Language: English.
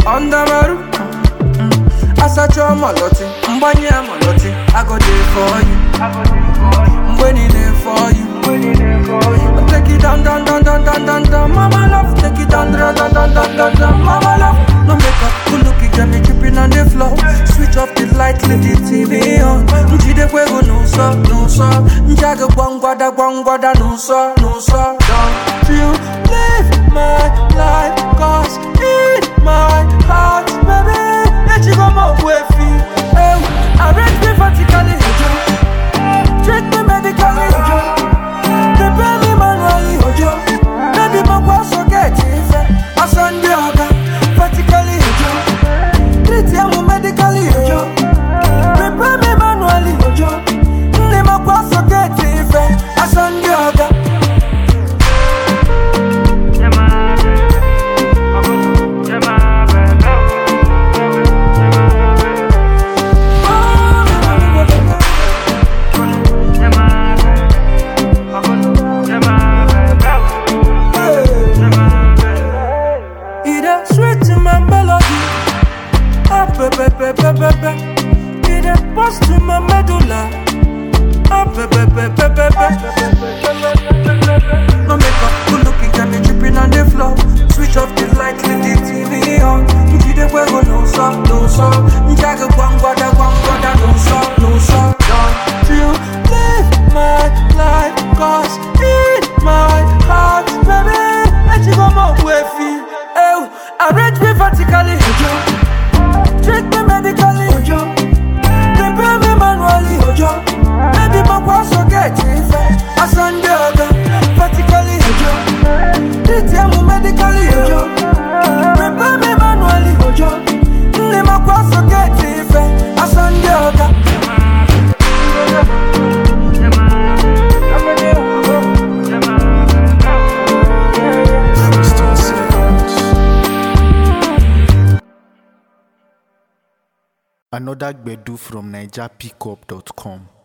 under my roof. Asacho moloti, mbanye moloti. I go there for you. When it there for you. Take it down, down, down, down, down, down, down. Mama love, take it down, down, down, down, down, down, down. Mama love. No makeup, good looking, get me tripping on the floor. Switch off the light, leave the TV on. Njide kwego no so, no so. Njaga gwangwada, no so, no so. Don't you live my life, cause in my heart, baby. Let you go more with me. I read me vertically, treat me medically, prepare me manually. Baby, my boss will get it. I send you vertically, treat you medically, prepare me manually. My boss will get it. I send you. It a bust to my medulla. No makeup, good looking, got me dripping on the floor. Switch off the light, leave the TV on. Njide kwego no so, no so. Njaga gwangwada, no so, no so. Don't you live my life, cause in my heart, baby. Let you go more with me. I read me vertically. Treat me medically, prepare me manually. Baby, my boss will get it. I send you vertically, treat you medically, prepare me manually. My boss will get it. I send you. Another Gbedu from NigerPickup.com.